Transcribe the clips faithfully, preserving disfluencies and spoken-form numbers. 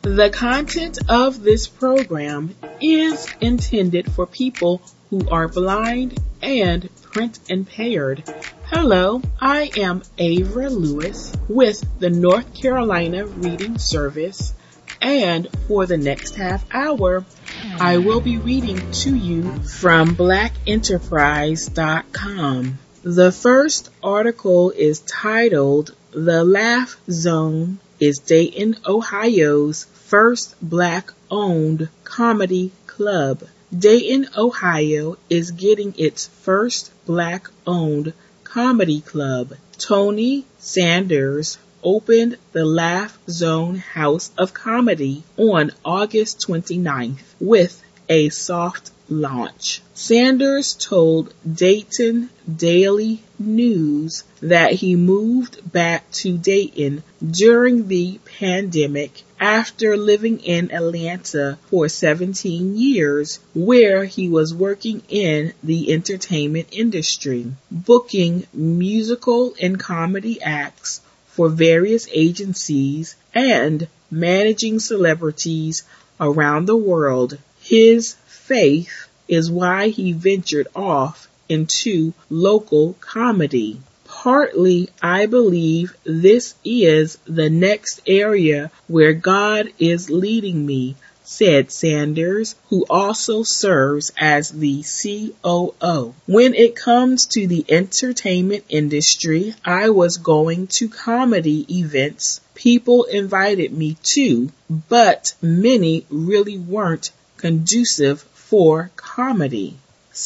The content of this program is intended for people who are blind and print impaired. Hello, I am Avra Lewis with the North Carolina Reading Service, and for the next half hour, I will be reading to you from black enterprise dot com. The first article is titled, "The Laugh Zone is Dayton, Ohio's first black-owned comedy club." Dayton, Ohio is getting its first black-owned comedy club. Tony Sanders opened the Laugh Zone House of Comedy on August twenty-ninth with a soft launch. Sanders told Dayton Daily News that he moved back to Dayton during the pandemic after living in Atlanta for seventeen years, where he was working in the entertainment industry, booking musical and comedy acts for various agencies and managing celebrities around the world. His faith is why he ventured off into local comedy. Partly, I believe this is the next area where God is leading me, said Sanders, who also serves as the C O O. When it comes to the entertainment industry, I was going to comedy events people invited me to, but many really weren't conducive for comedy.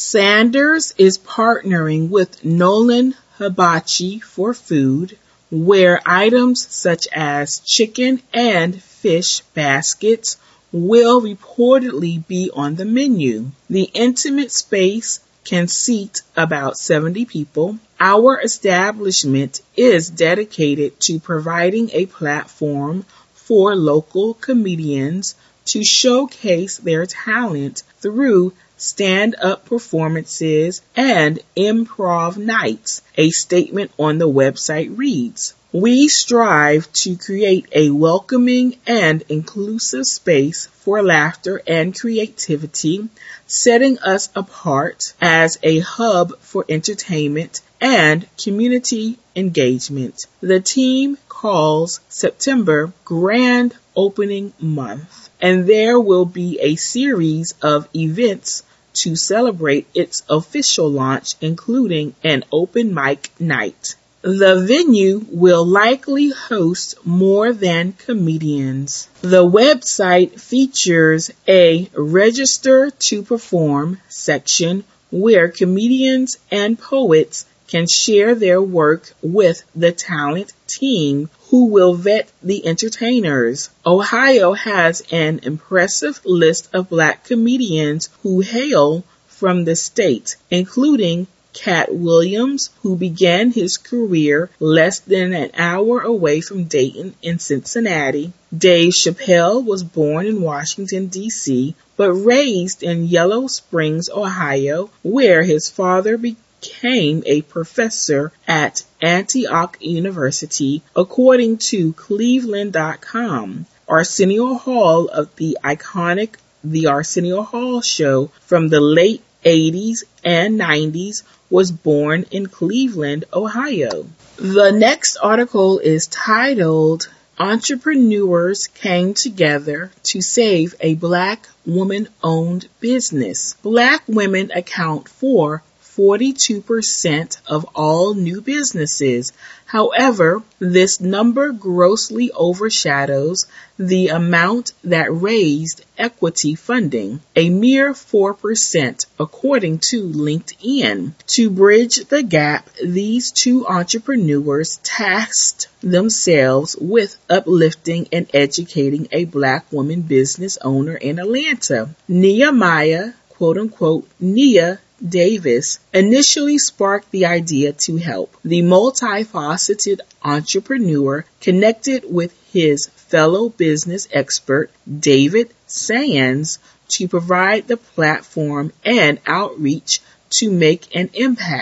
Sanders is partnering with Nolan Hibachi for food, where items such as chicken and fish baskets will reportedly be on the menu. The intimate space can seat about seventy people. Our establishment is dedicated to providing a platform for local comedians to showcase their talent through stand-up performances and improv nights, a statement on the website reads. We strive to create a welcoming and inclusive space for laughter and creativity, setting us apart as a hub for entertainment and community engagement. The team calls September Grand Opening Month, and there will be a series of events to celebrate its official launch, including an open mic night. The venue will likely host more than comedians. The website features a register to perform section where comedians and poets can share their work with the talent team who will vet the entertainers. Ohio has an impressive list of black comedians who hail from the state, including Cat Williams, who began his career less than an hour away from Dayton in Cincinnati. Dave Chappelle was born in Washington, D C, but raised in Yellow Springs, Ohio, where his father became a professor at Antioch University, according to Cleveland dot com. Arsenio Hall of the iconic The Arsenio Hall Show from the late eighties and nineties was born in Cleveland, Ohio. The next article is titled, Entrepreneurs Came Together to Save a Black Woman-Owned Business. Black women account for forty-two percent of all new businesses. However, this number grossly overshadows the amount that raised equity funding, a mere four percent, according to LinkedIn. To bridge the gap, these two entrepreneurs tasked themselves with uplifting and educating a black woman business owner in Atlanta. Nehemiah, quote unquote, Nia Davis, initially sparked the idea to help. The multifaceted entrepreneur connected with his fellow business expert, David Sands, to provide the platform and outreach to make an impact.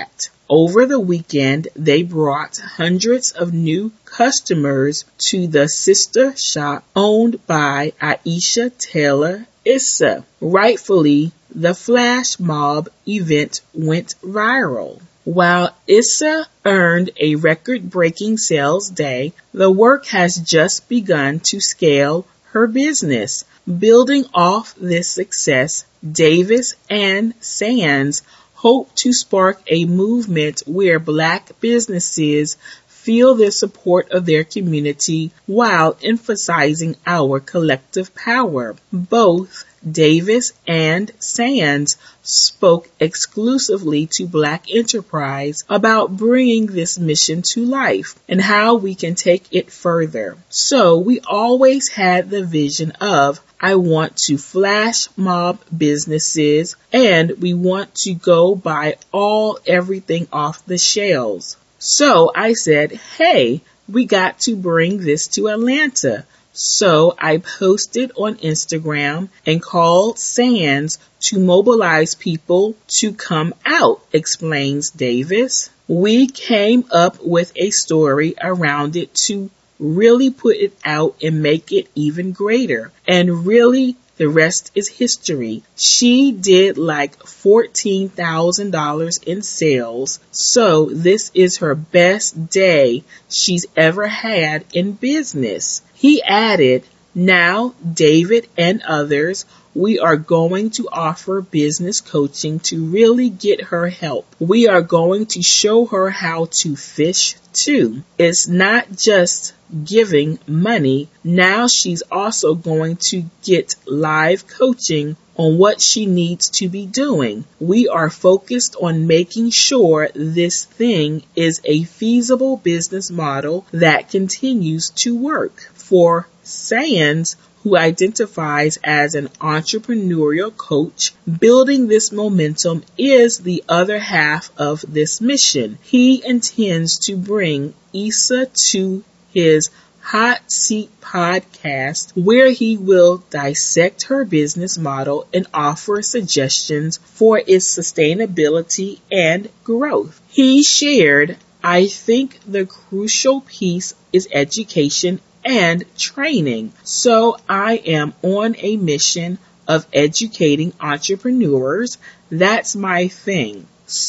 Over the weekend, they brought hundreds of new customers to the sister shop owned by Aisha Taylor Issa. Rightfully, the flash mob event went viral. While Issa earned a record-breaking sales day, the work has just begun to scale her business. Building off this success, Davis and Sands hope to spark a movement where Black businesses feel the support of their community while emphasizing our collective power. Both Davis and Sands spoke exclusively to Black enterprise about bringing this mission to life and how we can take it further. So we always had the vision of, I want to flash mob businesses and we want to go buy all everything off the shelves. So I said, hey, we got to bring this to Atlanta. So I posted on Instagram and called Sands to mobilize people to come out, explains Davis. We came up with a story around it to really put it out and make it even greater. And really, the rest is history. She did like fourteen thousand dollars in sales, so this is her best day she's ever had in business. He added, now David and others, we are going to offer business coaching to really get her help. We are going to show her how to fish too. It's not just giving money. Now she's also going to get live coaching on what she needs to be doing. We are focused on making sure this thing is a feasible business model that continues to work. For Sands, who identifies as an entrepreneurial coach, building this momentum is the other half of this mission. He intends to bring Issa to his Hot Seat podcast, where he will dissect her business model and offer suggestions for its sustainability and growth. He shared, I think the crucial piece is education and training. So I am on a mission of educating entrepreneurs. That's my thing.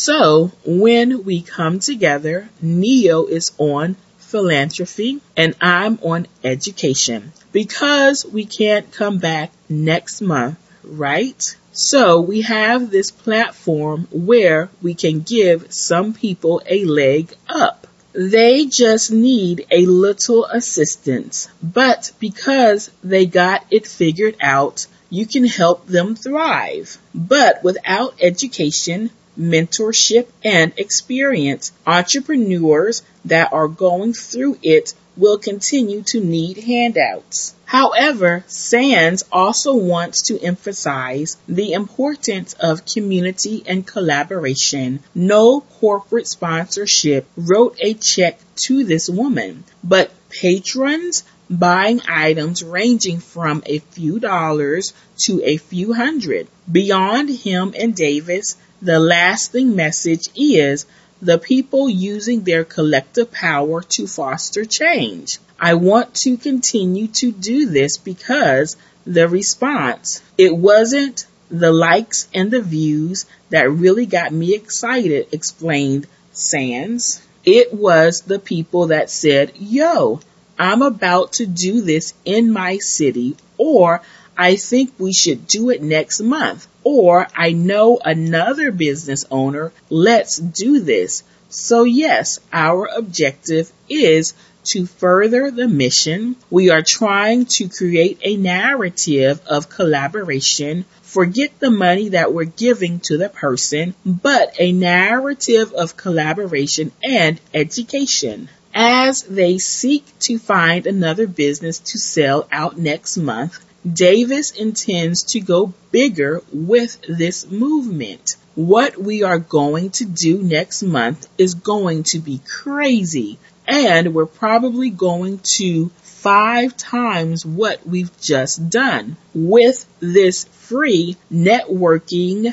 So when we come together, Neo is on philanthropy and I'm on education because we can't come back next month, right? So we have this platform where we can give some people a leg up. They just need a little assistance, but because they got it figured out, you can help them thrive. But without education, mentorship, and experience, entrepreneurs that are going through it will continue to need handouts. However, Sands also wants to emphasize the importance of community and collaboration. No corporate sponsorship wrote a check to this woman, but patrons buying items ranging from a few dollars to a few hundred. Beyond him and Davis, the lasting message is the people using their collective power to foster change. I want to continue to do this because the response, it wasn't the likes and the views that really got me excited, explained Sands. It was the people that said, yo, I'm about to do this in my city, or I think we should do it next month, or I know another business owner, let's do this. So yes, our objective is to further the mission. We are trying to create a narrative of collaboration. Forget the money that we're giving to the person, but a narrative of collaboration and education. As they seek to find another business to sell out next month, Davis intends to go bigger with this movement. What we are going to do next month is going to be crazy, and we're probably going to five times what we've just done with this free networking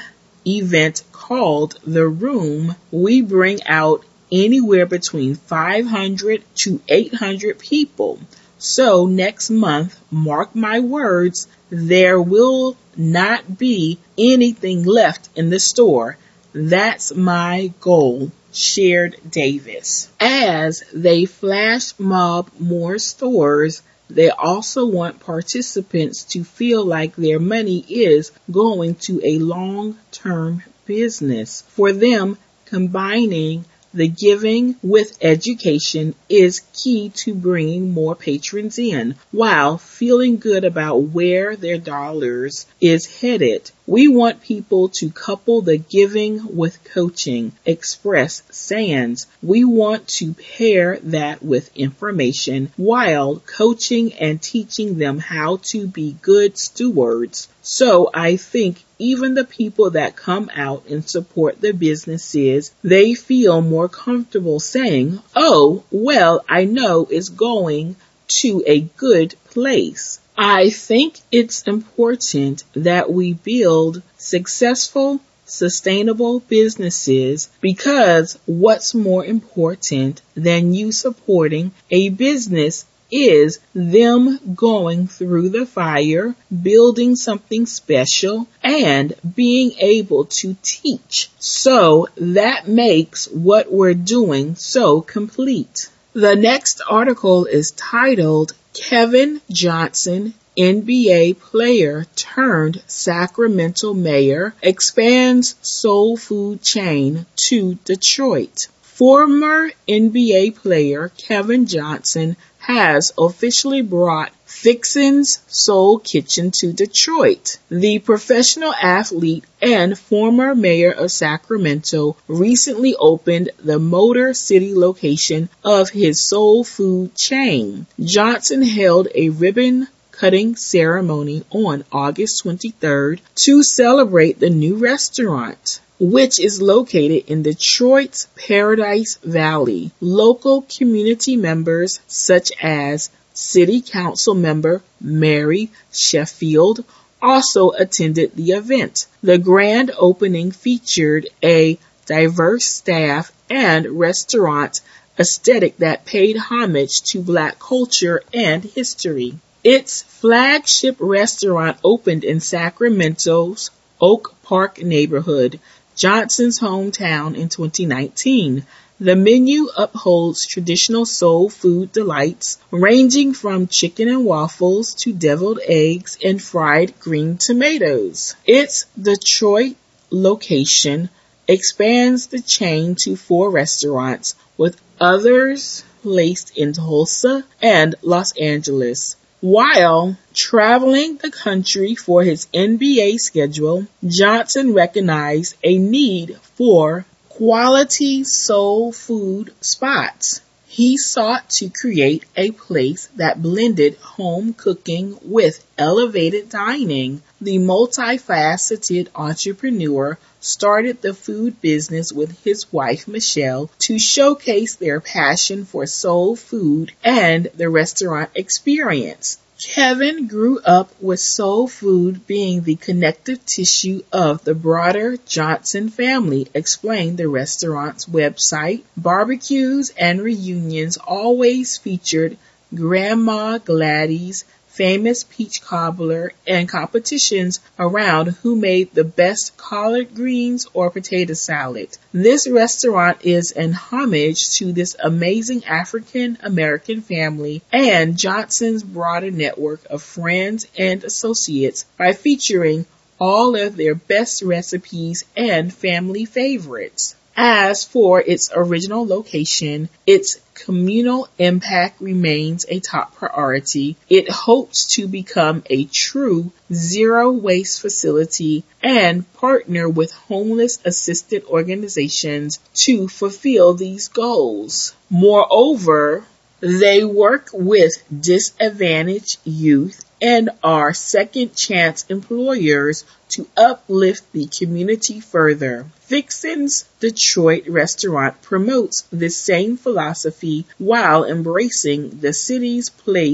event called The Room, we bring out anywhere between five hundred to eight hundred people. So next month, mark my words, there will not be anything left in the store. That's my goal, shared Davis. As they flash mob more stores, they also want participants to feel like their money is going to a long-term business. For them, combining the giving with education is key to bringing more patrons in while feeling good about where their dollars is headed. We want people to couple the giving with coaching, express Sands. We want to pair that with information while coaching and teaching them how to be good stewards. So I think even the people that come out and support the businesses, they feel more comfortable saying, oh, well, I know it's going to a good place. I think it's important that we build successful, sustainable businesses because what's more important than you supporting a business is them going through the fire, building something special, and being able to teach. So that makes what we're doing so complete. The next article is titled, Kevin Johnson, N B A player turned Sacramento mayor, expands soul food chain to Detroit. Former N B A player Kevin Johnson has officially brought Fixin's Soul Kitchen to Detroit. The professional athlete and former mayor of Sacramento recently opened the Motor City location of his soul food chain. Johnson held a ribbon cutting ceremony on August twenty-third to celebrate the new restaurant, which is located in Detroit's Paradise Valley. Local community members such as City Council member Mary Sheffield also attended the event. The grand opening featured a diverse staff and restaurant aesthetic that paid homage to Black culture and history. Its flagship restaurant opened in Sacramento's Oak Park neighborhood, Johnson's hometown, in twenty nineteen. The menu upholds traditional soul food delights ranging from chicken and waffles to deviled eggs and fried green tomatoes. Its Detroit location expands the chain to four restaurants, with others placed in Tulsa and Los Angeles. While traveling the country for his N B A schedule, Johnson recognized a need for quality soul food spots. He sought to create a place that blended home cooking with elevated dining. The multifaceted entrepreneur started the food business with his wife Michelle to showcase their passion for soul food and the restaurant experience. Kevin grew up with soul food being the connective tissue of the broader Johnson family, explained the restaurant's website. Barbecues and reunions always featured Grandma Gladys' famous peach cobbler and competitions around who made the best collard greens or potato salad. This restaurant is an homage to this amazing African American family and Johnson's broader network of friends and associates by featuring all of their best recipes and family favorites. As for its original location, its communal impact remains a top priority. It hopes to become a true zero-waste facility and partner with homeless-assisted organizations to fulfill these goals. Moreover, they work with disadvantaged youth and are second-chance employers to uplift the community further. Fixin's Detroit restaurant promotes this same philosophy while embracing the city's place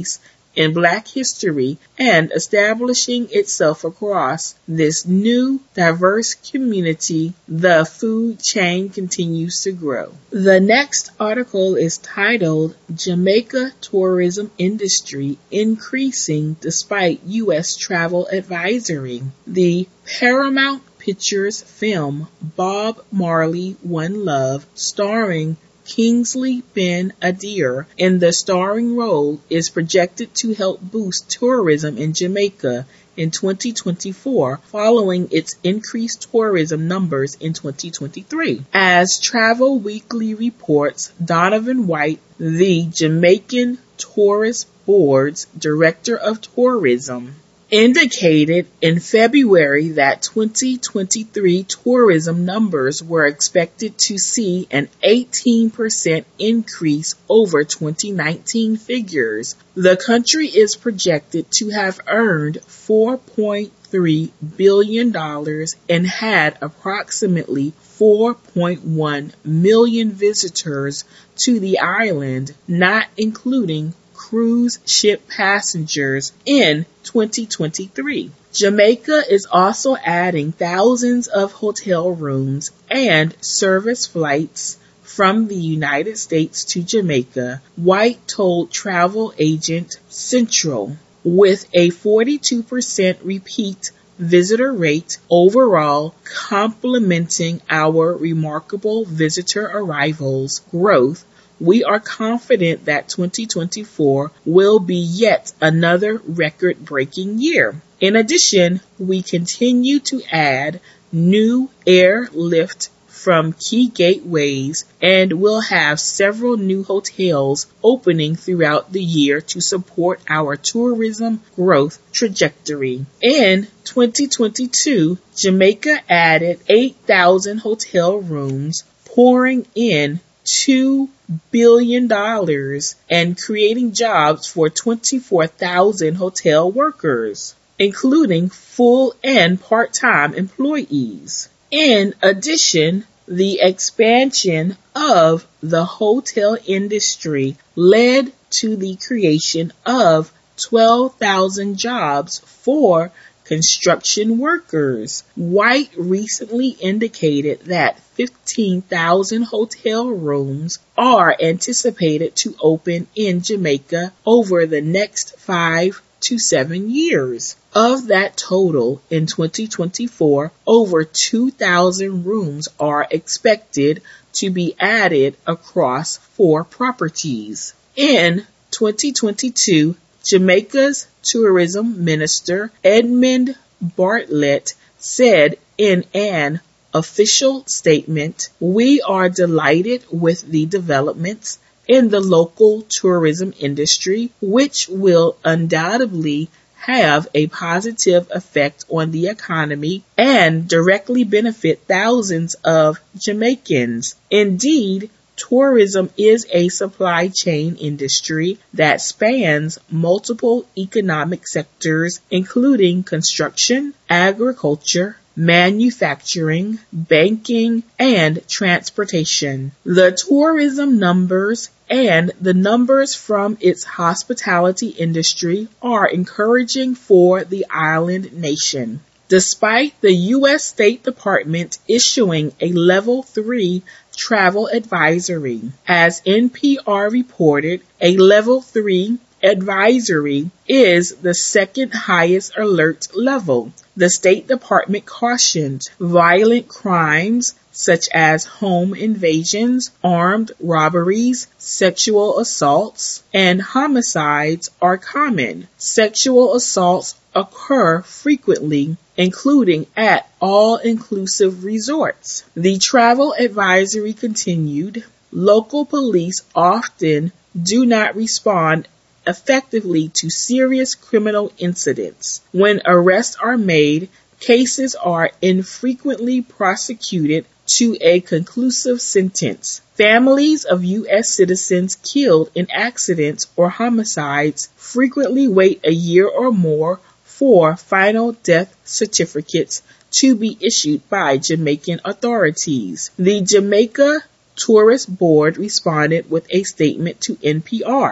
in Black history and establishing itself across this new, diverse community, the food chain continues to grow. The next article is titled, Jamaica Tourism Industry Increasing Despite U S Travel Advisory. The Paramount Pictures film Bob Marley One Love, starring Kingsley Ben-Adir in the starring role, is projected to help boost tourism in Jamaica in twenty twenty-four following its increased tourism numbers in twenty twenty-three. As Travel Weekly reports, Donovan White, the Jamaican Tourist Board's Director of Tourism, indicated in February that twenty twenty-three tourism numbers were expected to see an eighteen percent increase over twenty nineteen figures. The country is projected to have earned four point three billion dollars and had approximately four point one million visitors to the island, not including cruise ship passengers, in twenty twenty-three. Jamaica is also adding thousands of hotel rooms and service flights from the United States to Jamaica, White told travel agent Central, with a forty-two percent repeat visitor rate overall, complementing our remarkable visitor arrivals growth. We are confident that twenty twenty-four will be yet another record-breaking year. In addition, we continue to add new airlift from key gateways and will have several new hotels opening throughout the year to support our tourism growth trajectory. In twenty twenty-two, Jamaica added eight thousand hotel rooms, pouring in two billion dollars and creating jobs for twenty-four thousand hotel workers, including full and part-time employees. In addition, the expansion of the hotel industry led to the creation of twelve thousand jobs for construction workers. White recently indicated that fifteen thousand hotel rooms are anticipated to open in Jamaica over the next five to seven years. Of that total, in twenty twenty-four, over two thousand rooms are expected to be added across four properties. In twenty twenty-two, Jamaica's tourism minister, Edmund Bartlett, said in an official statement, "We are delighted with the developments in the local tourism industry, which will undoubtedly have a positive effect on the economy and directly benefit thousands of Jamaicans. Indeed, tourism is a supply chain industry that spans multiple economic sectors, including construction, agriculture, manufacturing, banking, and transportation. The tourism numbers and the numbers from its hospitality industry are encouraging for the island nation." Despite the U S State Department issuing a level three travel advisory, as N P R reported, a level three advisory is the second highest alert level. The State Department cautioned violent crimes such as home invasions, armed robberies, sexual assaults, and homicides are common. Sexual assaults occur frequently, including at all-inclusive resorts. The travel advisory continued, "Local police often do not respond effectively to serious criminal incidents. When arrests are made, cases are infrequently prosecuted to a conclusive sentence. Families of U S citizens killed in accidents or homicides frequently wait a year or more for final death certificates to be issued by Jamaican authorities." The Jamaica Tourist Board responded with a statement to N P R.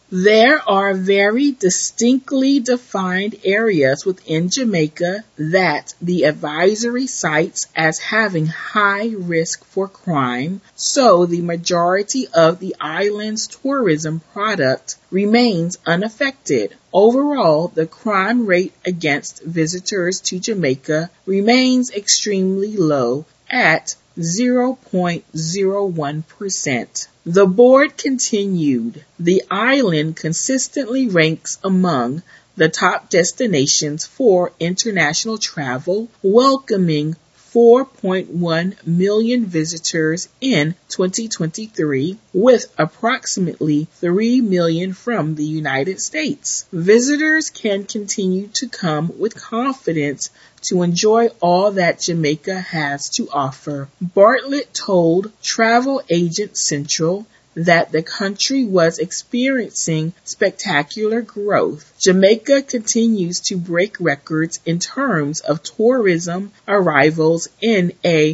There are very distinctly defined areas within Jamaica that the advisory cites as having high risk for crime, so the majority of the island's tourism product remains unaffected. Overall, the crime rate against visitors to Jamaica remains extremely low at zero point zero one percent. The board continued, the island consistently ranks among the top destinations for international travel, welcoming four point one million visitors in twenty twenty-three, with approximately three million from the United States. Visitors can continue to come with confidence to enjoy all that Jamaica has to offer. Bartlett told Travel Agent Central that the country was experiencing spectacular growth. Jamaica continues to break records in terms of tourism arrivals in a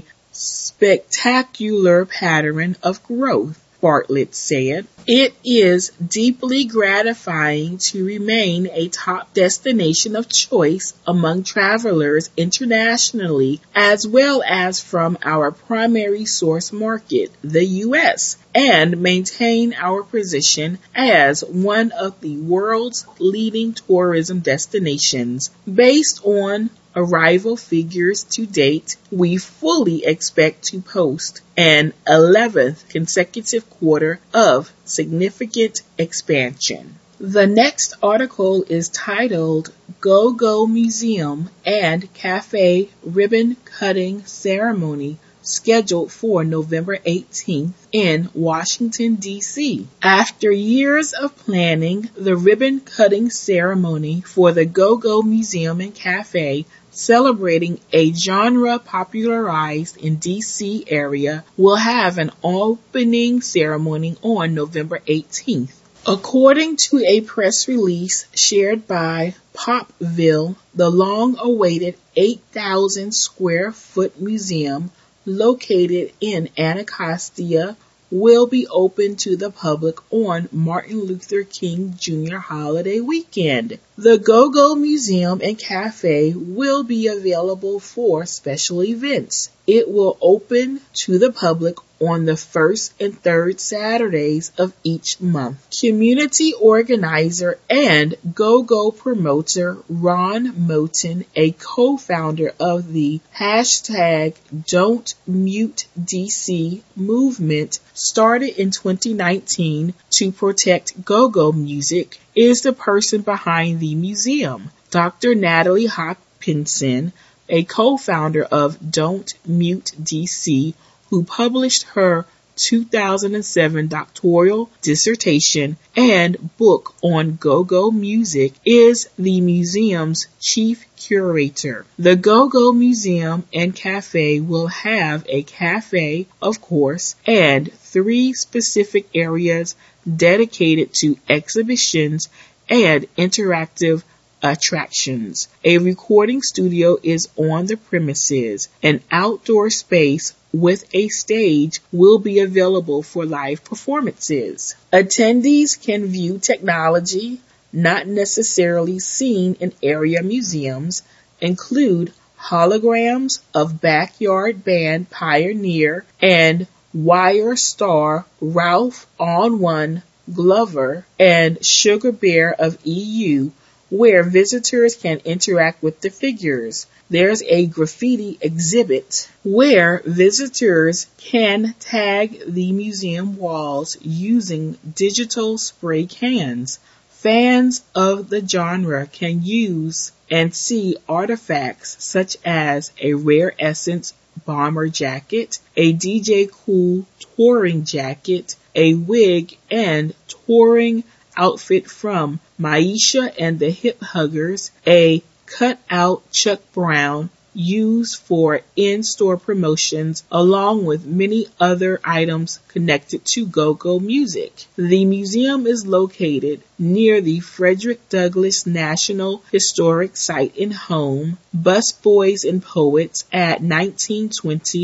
spectacular pattern of growth, Bartlett said. It is deeply gratifying to remain a top destination of choice among travelers internationally as well as from our primary source market, the U S, and maintain our position as one of the world's leading tourism destinations. Based on arrival figures to date, we fully expect to post an eleventh consecutive quarter of significant expansion. The next article is titled Go-Go Museum and Cafe Ribbon Cutting Ceremony scheduled for November eighteenth in Washington, D C After years of planning, the ribbon cutting ceremony for the Go-Go Museum and Cafe, celebrating a genre popularized in D C area, will have an opening ceremony on November eighteenth. According to a press release shared by Popville, the long-awaited eight thousand square foot museum located in Anacostia will be open to the public on Martin Luther King Junior holiday weekend. The Go-Go Museum and Cafe will be available for special events. It will open to the public on the first and third Saturdays of each month. Community organizer and Go-Go promoter Ron Moten, a co-founder of the hashtag Don't Mute D C movement started in twenty nineteen to protect go-go music, is the person behind the museum. Doctor Natalie Hopkinson, a co-founder of Don't Mute D C, who published her two thousand seven doctoral dissertation and book on go-go music, is the museum's chief curator. The Go-Go Museum and Cafe will have a cafe, of course, and three specific areas dedicated to exhibitions and interactive attractions. A recording studio is on the premises. An outdoor space with a stage will be available for live performances. Attendees can view technology not necessarily seen in area museums, include holograms of backyard band pioneer and wire star Ralph On One Glover and Sugar Bear of E U, where visitors can interact with the figures. There's a graffiti exhibit where visitors can tag the museum walls using digital spray cans. Fans of the genre can use and see artifacts such as a Rare Essence bomber jacket, a D J Kool touring jacket, a wig and touring outfit from Maisha and the Hip Huggers, a cut-out Chuck Brown used for in-store promotions, along with many other items connected to go-go music. The museum is located near the Frederick Douglass National Historic Site and Home, Busboys and Poets at nineteen twenty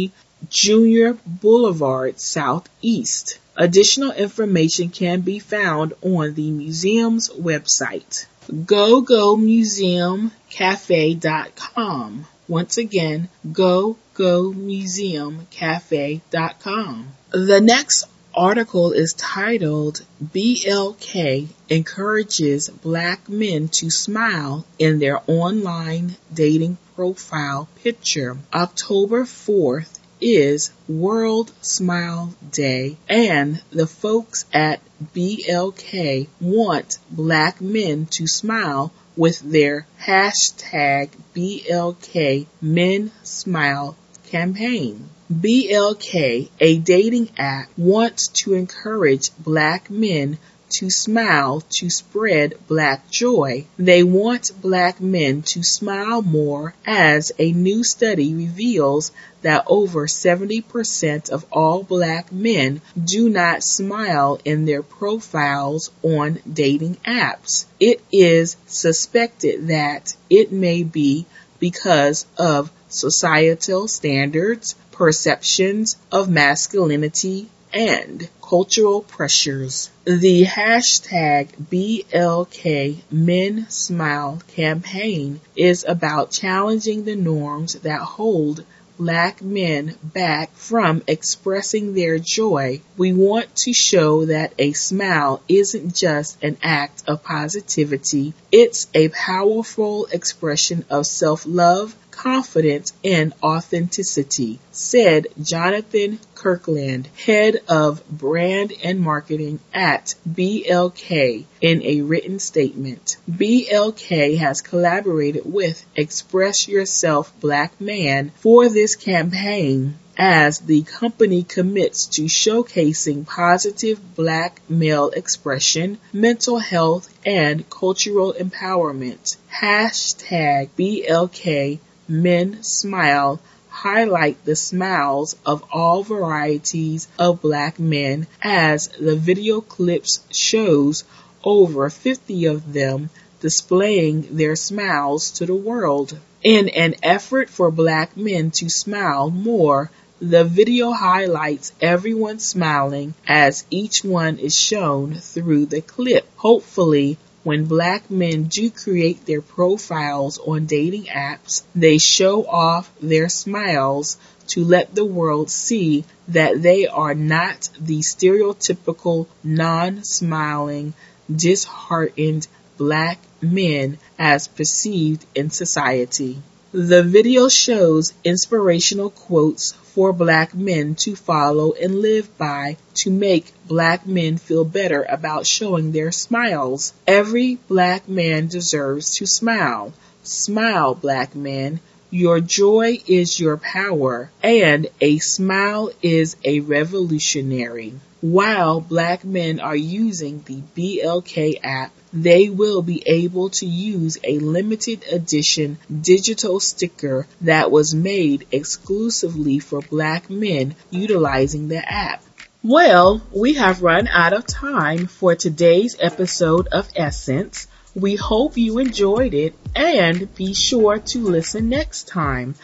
Junior Boulevard Southeast. Additional information can be found on the museum's website, go go museum cafe dot com. Once again, go go museum cafe dot com. The next article is titled, B L K Encourages Black Men to Smile in Their Online Dating Profile Picture. October fourth is World Smile Day, and the folks at B L K want black men to smile with their hashtag B L K Men Smile campaign. B L K, a dating app, wants to encourage black men to smile to spread black joy. They want black men to smile more, as a new study reveals that over seventy percent of all black men do not smile in their profiles on dating apps. It is suspected that it may be because of societal standards, perceptions of masculinity, and cultural pressures. The hashtag B L K Men Smile campaign is about challenging the norms that hold black men back from expressing their joy. We want to show that a smile isn't just an act of positivity, it's a powerful expression of self-love, confidence, and authenticity, said Jonathan Kirkland, head of brand and marketing at B L K, in a written statement. B L K has collaborated with Express Yourself Black Man for this campaign, as the company commits to showcasing positive black male expression, mental health, and cultural empowerment. Hashtag B L K Men Smile highlight the smiles of all varieties of black men, as the video clips shows over fifty of them displaying their smiles to the world. In an effort for black men to smile more, the video highlights everyone smiling as each one is shown through the clip. Hopefully, when black men do create their profiles on dating apps, they show off their smiles to let the world see that they are not the stereotypical non-smiling, disheartened black men as perceived in society. The video shows inspirational quotes for black men to follow and live by to make black men feel better about showing their smiles. Every black man deserves to smile. Smile, black man. Your joy is your power, and a smile is a revolutionary. While black men are using the B L K app, they will be able to use a limited edition digital sticker that was made exclusively for black men utilizing the app. Well, we have run out of time for today's episode of Essence. We hope you enjoyed it, and be sure to listen next time.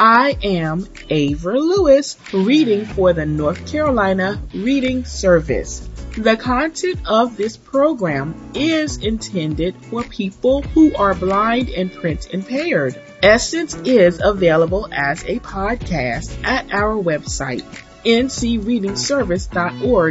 I am Avra Lewis, reading for the North Carolina Reading Service. The content of this program is intended for people who are blind and print impaired. Essence is available as a podcast at our website, n c reading service dot org.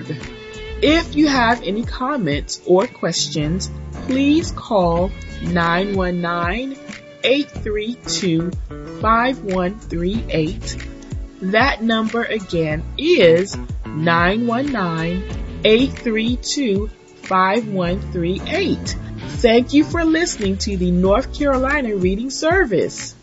If you have any comments or questions, please call nine one nine, eight three two, five one three eight. That number again is nine one nine, eight three two, five one three eight. Thank you for listening to the North Carolina Reading Service.